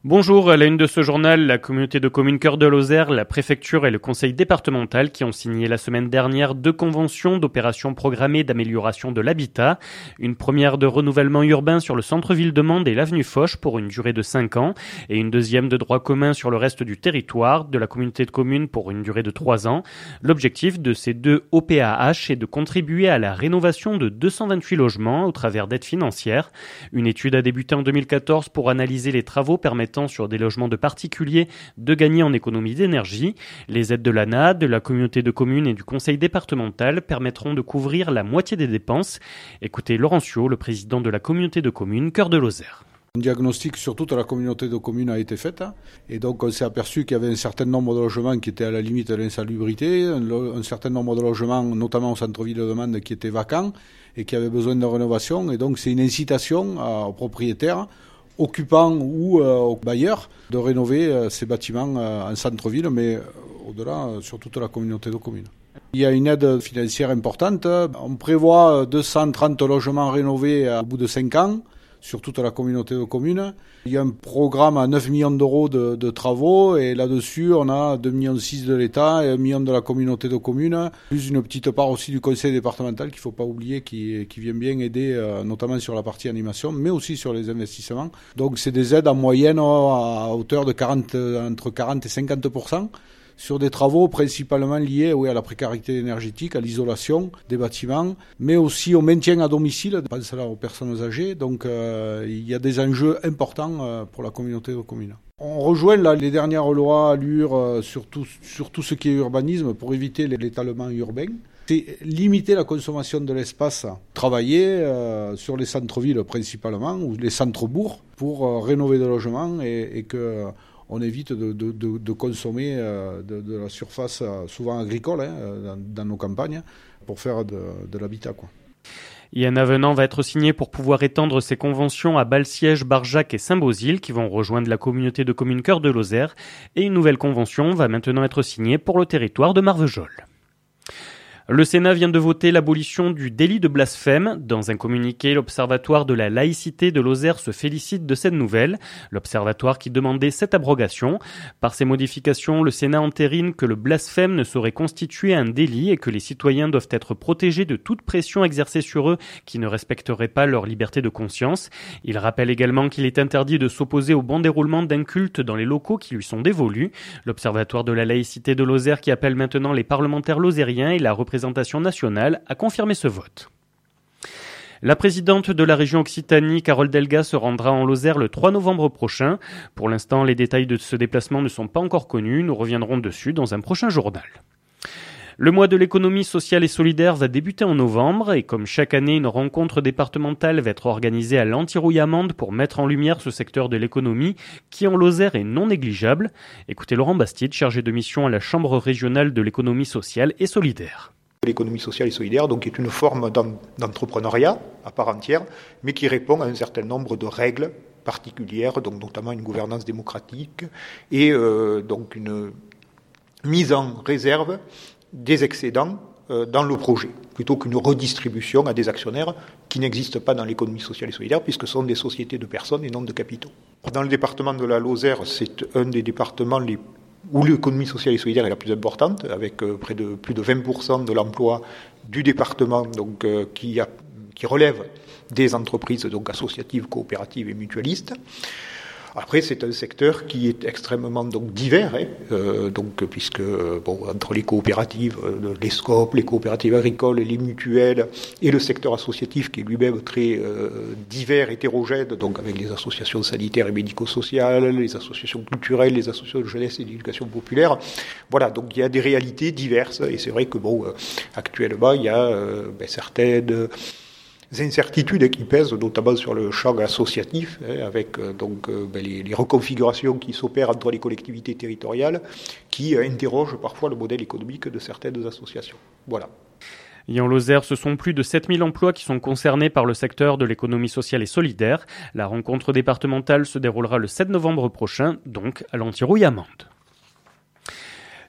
Bonjour, à la une de ce journal, la communauté de communes Cœur de Lozère, la préfecture et le conseil départemental qui ont signé la semaine dernière 2 conventions d'opérations programmées d'amélioration de l'habitat. Une première de renouvellement urbain sur le centre-ville de Mende et l'avenue Foch pour une durée de 5 ans et une deuxième de droit commun sur le reste du territoire de la communauté de communes pour une durée de 3 ans. L'objectif de ces 2 OPAH est de contribuer à la rénovation de 228 logements au travers d'aides financières. Une étude a débuté en 2014 pour analyser les travaux permettant sur des logements de particuliers de gagner en économie d'énergie. Les aides de l'ANA, de la communauté de communes et du conseil départemental permettront de couvrir la moitié des dépenses. Écoutez Laurencio, le président de la communauté de communes Cœur de Lozère. Un diagnostic sur toute la communauté de communes a été fait et donc on s'est aperçu qu'il y avait un certain nombre de logements qui étaient à la limite de l'insalubrité, un certain nombre de logements, notamment au centre-ville de Mende, qui étaient vacants et qui avaient besoin de rénovation. Et donc c'est une incitation aux propriétaires, occupants ou aux bailleurs de rénover ces bâtiments en centre-ville, mais au-delà sur toute la communauté de communes. Il y a une aide financière importante. On prévoit 230 logements rénovés au bout de 5 ans sur toute la communauté de communes. Il y a un programme à 9 millions d'euros de travaux et là-dessus, on a 2,6 millions de l'État et 1 million de la communauté de communes, plus une petite part aussi du conseil départemental qu'il ne faut pas oublier, qui vient bien aider notamment sur la partie animation, mais aussi sur les investissements. Donc c'est des aides en moyenne à hauteur de entre 40 et 50%. Sur des travaux principalement liés à la précarité énergétique, à l'isolation des bâtiments, mais aussi au maintien à domicile, je pense là aux personnes âgées. Donc il y a des enjeux importants pour la communauté de communes. On rejoint là les dernières lois ALUR sur tout ce qui est urbanisme pour éviter l'étalement urbain. C'est limiter la consommation de l'espace, travailler sur les centres-villes principalement, ou les centres-bourgs, pour rénover des logements et que on évite de consommer de la surface souvent agricole dans nos campagnes pour faire de l'habitat, quoi. Et un avenant va être signé pour pouvoir étendre ces conventions à Balsiège, Barjac et Saint-Beauzile qui vont rejoindre la communauté de communes Cœur de Lozère. Et une nouvelle convention va maintenant être signée pour le territoire de Marvejols. Le Sénat vient de voter l'abolition du délit de blasphème. Dans un communiqué, l'Observatoire de la laïcité de Lozère se félicite de cette nouvelle. L'Observatoire qui demandait cette abrogation. Par ces modifications, le Sénat entérine que le blasphème ne saurait constituer un délit et que les citoyens doivent être protégés de toute pression exercée sur eux qui ne respecterait pas leur liberté de conscience. Il rappelle également qu'il est interdit de s'opposer au bon déroulement d'un culte dans les locaux qui lui sont dévolus. L'Observatoire de la laïcité de Lozère qui appelle maintenant les parlementaires lozériens et la représentation nationale a confirmé ce vote. La présidente de la région Occitanie, Carole Delga, se rendra en Lozère le 3 novembre prochain. Pour l'instant, les détails de ce déplacement ne sont pas encore connus. Nous reviendrons dessus dans un prochain journal. Le mois de l'économie sociale et solidaire va débuter en novembre et comme chaque année, une rencontre départementale va être organisée à l'Antirouille-Amande pour mettre en lumière ce secteur de l'économie qui en Lozère est non négligeable. Écoutez Laurent Bastide, chargé de mission à la Chambre régionale de l'économie sociale et solidaire. L'économie sociale et solidaire donc, est une forme d'entrepreneuriat à part entière, mais qui répond à un certain nombre de règles particulières, donc notamment une gouvernance démocratique et donc une mise en réserve des excédents dans le projet, plutôt qu'une redistribution à des actionnaires qui n'existent pas dans l'économie sociale et solidaire, puisque ce sont des sociétés de personnes et non de capitaux. Dans le département de la Lozère, c'est un des départements où l'économie sociale et solidaire est la plus importante, avec plus de 20% de l'emploi du département donc, qui relève des entreprises donc, associatives, coopératives et mutualistes. Après, c'est un secteur qui est extrêmement donc divers, donc puisque entre les coopératives, les SCOP, les coopératives agricoles, les mutuelles et le secteur associatif qui est lui-même très divers, hétérogène, donc avec les associations sanitaires et médico-sociales, les associations culturelles, les associations de jeunesse et d'éducation populaire. Voilà, donc il y a des réalités diverses et c'est vrai que actuellement il y a certaines incertitudes qui pèsent notamment sur le champ associatif, avec les reconfigurations qui s'opèrent entre les collectivités territoriales qui interrogent parfois le modèle économique de certaines associations. Voilà. Et en Lozère, ce sont plus de 7000 emplois qui sont concernés par le secteur de l'économie sociale et solidaire. La rencontre départementale se déroulera le 7 novembre prochain, donc à l'Antirouille-Amande.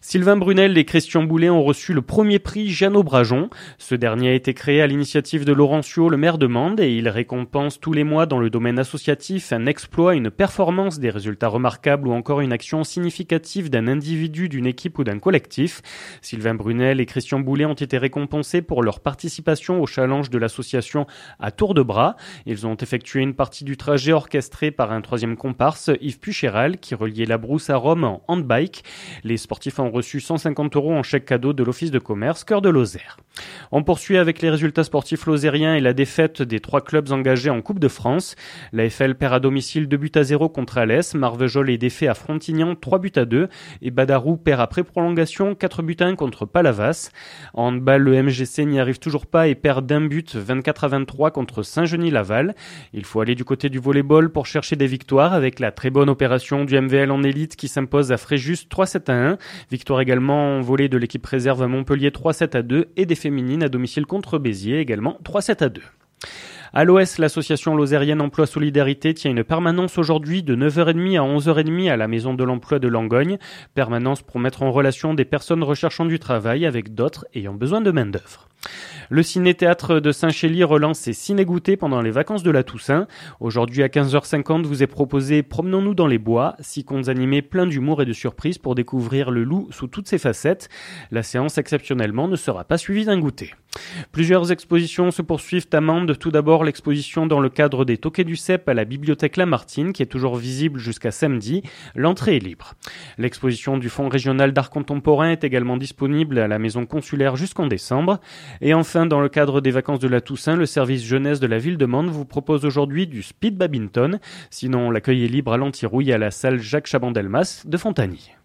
Sylvain Brunel et Christian Boulet ont reçu le premier prix Jeannot Brajon. Ce dernier a été créé à l'initiative de Laurencio, le maire de Mende, et il récompense tous les mois dans le domaine associatif un exploit, une performance, des résultats remarquables ou encore une action significative d'un individu, d'une équipe ou d'un collectif. Sylvain Brunel et Christian Boulet ont été récompensés pour leur participation au challenge de l'association à tour de bras. Ils ont effectué une partie du trajet orchestré par un troisième comparse, Yves Puchéral, qui reliait la Brousse à Rome en handbike. Les sportifs ont reçu 150 € en chèque cadeau de l'Office de commerce Cœur de Lozère. On poursuit avec les résultats sportifs lozériens et la défaite des 3 clubs engagés en Coupe de France. L'AFL perd à domicile 2-0 contre Alès, Marvejols est défait à Frontignan 3-2 et Badarou perd après prolongation 4-1 contre Palavas. En handball, le MGC n'y arrive toujours pas et perd d'1 but 24-23 contre Saint-Genis-Laval. Il faut aller du côté du volleyball pour chercher des victoires avec la très bonne opération du MVL en élite qui s'impose à Fréjus 3-1. Victoire également en volée de l'équipe réserve à Montpellier 3-2 et des féminines à domicile contre Béziers également 3-2. À l'OS, l'association lozérienne Emploi Solidarité tient une permanence aujourd'hui de 9h30 à 11h30 à la Maison de l'Emploi de Langogne. Permanence pour mettre en relation des personnes recherchant du travail avec d'autres ayant besoin de main-d'œuvre. Le ciné-théâtre de Saint-Chély relance ses ciné-goûters pendant les vacances de la Toussaint. Aujourd'hui à 15h50 vous est proposé Promenons-nous dans les bois, 6 contes animés pleins d'humour et de surprises pour découvrir le loup sous toutes ses facettes. La séance exceptionnellement ne sera pas suivie d'un goûter. Plusieurs expositions se poursuivent à Mende. Tout d'abord l'exposition dans le cadre des Toquets du Cep à la bibliothèque Lamartine qui est toujours visible jusqu'à samedi. L'entrée est libre. L'exposition du Fonds régional d'art contemporain est également disponible à la maison consulaire jusqu'en décembre. Et enfin, dans le cadre des vacances de la Toussaint, le service jeunesse de la ville de Mende vous propose aujourd'hui du speed badminton. Sinon, l'accueil est libre à l'Antirouille à la salle Jacques Chaban-Delmas de Fontagny.